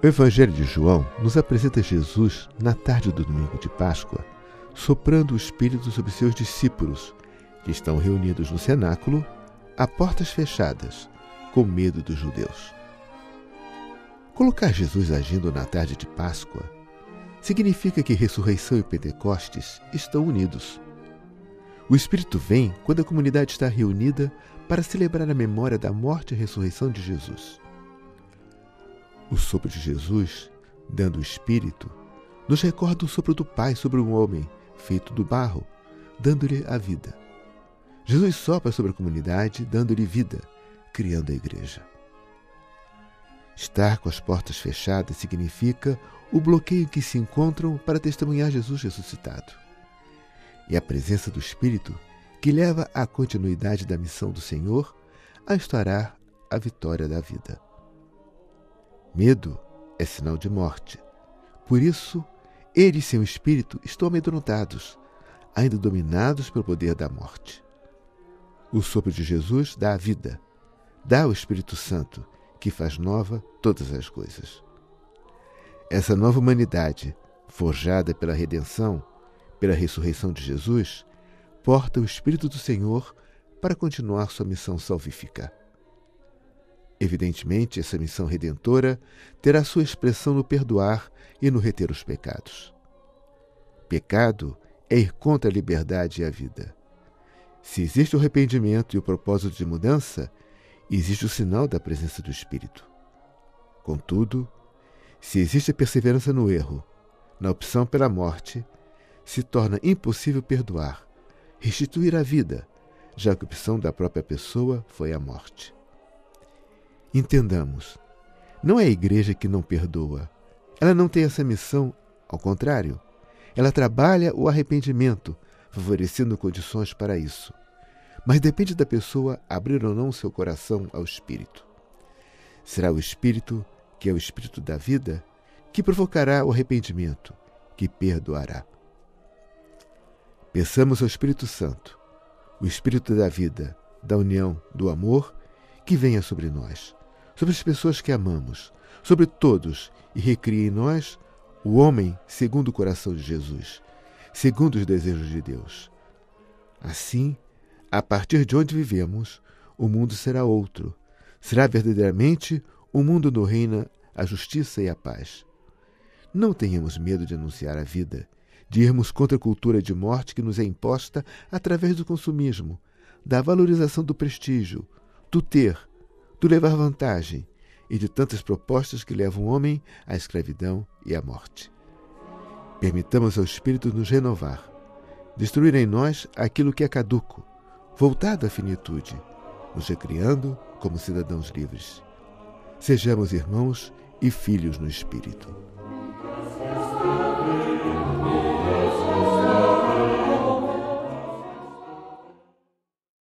O Evangelho de João nos apresenta Jesus na tarde do domingo de Páscoa, soprando o Espírito sobre seus discípulos, que estão reunidos no cenáculo, a portas fechadas, com medo dos judeus. Colocar Jesus agindo na tarde de Páscoa significa que ressurreição e Pentecostes estão unidos. O Espírito vem quando a comunidade está reunida para celebrar a memória da morte e ressurreição de Jesus. O sopro de Jesus, dando o Espírito, nos recorda o sopro do Pai sobre um homem, feito do barro, dando-lhe a vida. Jesus sopra sobre a comunidade, dando-lhe vida, criando a igreja. Estar com as portas fechadas significa o bloqueio em que se encontram para testemunhar Jesus ressuscitado. E a presença do Espírito que leva à continuidade da missão do Senhor a instaurar a vitória da vida. Medo é sinal de morte. Por isso, eles sem o Espírito estão amedrontados, ainda dominados pelo poder da morte. O sopro de Jesus dá a vida, dá o Espírito Santo, que faz nova todas as coisas. Essa nova humanidade, forjada pela redenção, pela ressurreição de Jesus, porta o Espírito do Senhor para continuar sua missão salvífica. Evidentemente, essa missão redentora terá sua expressão no perdoar e no reter os pecados. Pecado é ir contra a liberdade e a vida. Se existe o arrependimento e o propósito de mudança, existe o sinal da presença do Espírito. Contudo, se existe a perseverança no erro, na opção pela morte, se torna impossível perdoar, restituir a vida, já que a opção da própria pessoa foi a morte. Entendamos, não é a igreja que não perdoa. Ela não tem essa missão, ao contrário. Ela trabalha o arrependimento, favorecendo condições para isso. Mas depende da pessoa abrir ou não seu coração ao Espírito. Será o Espírito, que é o Espírito da vida, que provocará o arrependimento, que perdoará. Peçamos ao Espírito Santo, o Espírito da vida, da união, do amor, que venha sobre nós, sobre as pessoas que amamos, sobre todos, e recrie em nós o homem segundo o coração de Jesus, segundo os desejos de Deus. Assim, a partir de onde vivemos, o mundo será outro. Será verdadeiramente um mundo onde reina a justiça e a paz. Não tenhamos medo de anunciar a vida, de irmos contra a cultura de morte que nos é imposta através do consumismo, da valorização do prestígio, do ter, do levar vantagem e de tantas propostas que levam o homem à escravidão e à morte. Permitamos ao Espírito nos renovar, destruir em nós aquilo que é caduco, voltado à finitude, nos recriando como cidadãos livres. Sejamos irmãos e filhos no Espírito.